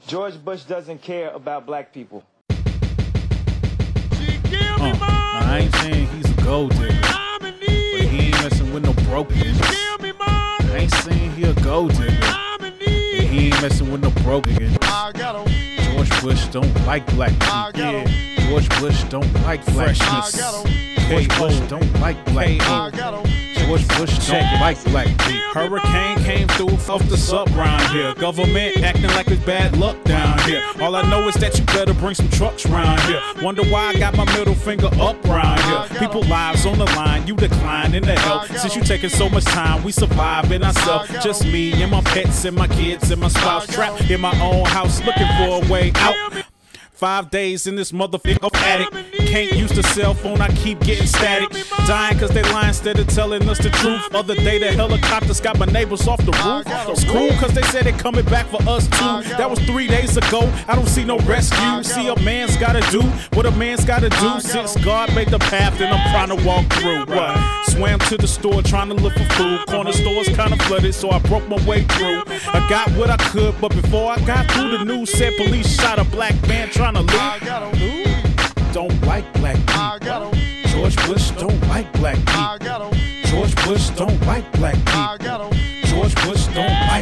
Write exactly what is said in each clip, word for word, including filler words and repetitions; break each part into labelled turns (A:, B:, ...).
A: George Bush doesn't care about black people.
B: Uh, now I ain't saying he's a gold digger, but he ain't messing with no broke niggas. I ain't saying he a gold digger, but he ain't messing with no broke niggas. George Bush don't like black people. Yeah. George Bush don't like freshness. George Bush don't like black people. George Bush don't like black people. Hurricane came through off the sub round here. Government acting like it's bad luck down here. All I know is that you better bring some trucks round here. Wonder why I got my middle finger up round here. People lives on the line, you decline in the help. Since you taking so much time, we surviving ourselves. Just me and my pets and my kids and my spouse trapped in my own house looking for a way out. Five days in this motherfucker attic. Can't use the cell phone, I keep getting static. Dying cause they lie instead of telling us the truth. Other day the helicopters got my neighbors off the roof. It's cool cause they said they coming back for us too. That was three days ago, I don't see no rescue. See, a man's gotta do what a man's gotta do. Since God made the path, then I'm trying to walk through. What? Swam to the store trying to look for food. Corner stores kinda flooded, so I broke my way through. I got what I could, but before I got through, the news said police shot a black man trying to loot. Don't like black people. George Bush don't like black people. George Bush don't like black people. George Bush don't like.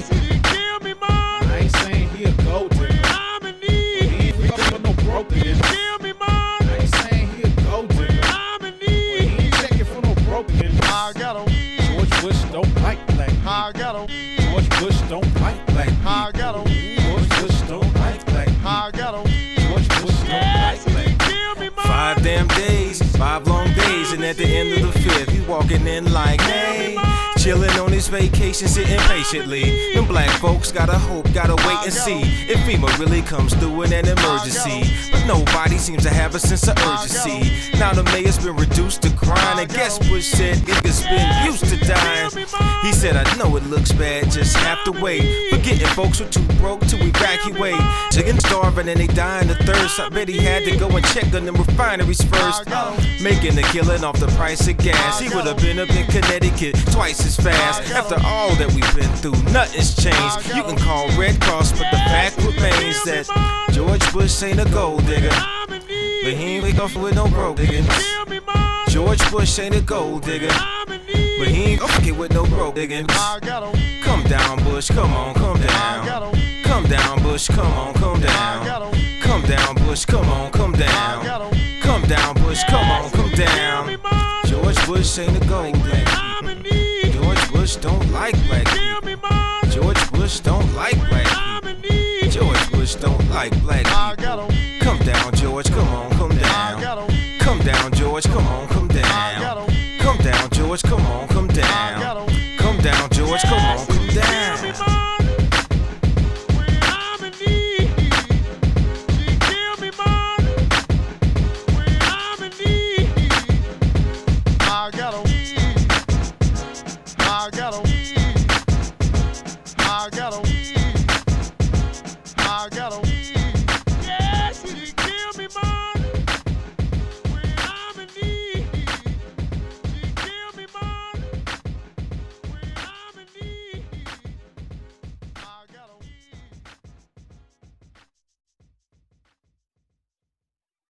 B: I ain't saying he a gold digger, but he ain't fucking no broke niggas. I ain't saying he a gold digger, but he ain't checking for no broke niggas. George Bush don't like black people. George Bush don't like black people. George Bush don't like black people. George Bush don't like black people.
C: Five damn days, five long days, and at the end of the fifth, he walking in like, hey, chillin' on his vacation, sitting patiently. Them black folks gotta hope, gotta wait and see if FEMA really comes through in an emergency. But nobody seems to have a sense of urgency. Now the mayor's been reduced to crying, and guess Bush said niggas been used to dying. He said, I know it looks bad, just have to wait. Forgetting folks were too broke to evacuate. Chicken starving and they dying the thirst. I bet he had to go and check on them refineries first. Making a killing off the price of gas. He would have been up in Connecticut twice as fast. After all that we've been through, nothing's changed. You can call Red Cross, but the fact remains that George Bush ain't a gold digger, but he ain't wake up with no broke diggers. George Bush ain't a gold digger, but he ain't okay with no broke diggers. Come down, Bush, come on, come down. Come down, Bush, come on, come down. Come down, Bush, come on, come down. Come down, Bush, come on, come down. George Bush ain't a gold digger. George Bush don't like black people. George Bush don't like black people. George Bush don't like black people. Come down, George, come on, come down. Come down, George, come on, come on.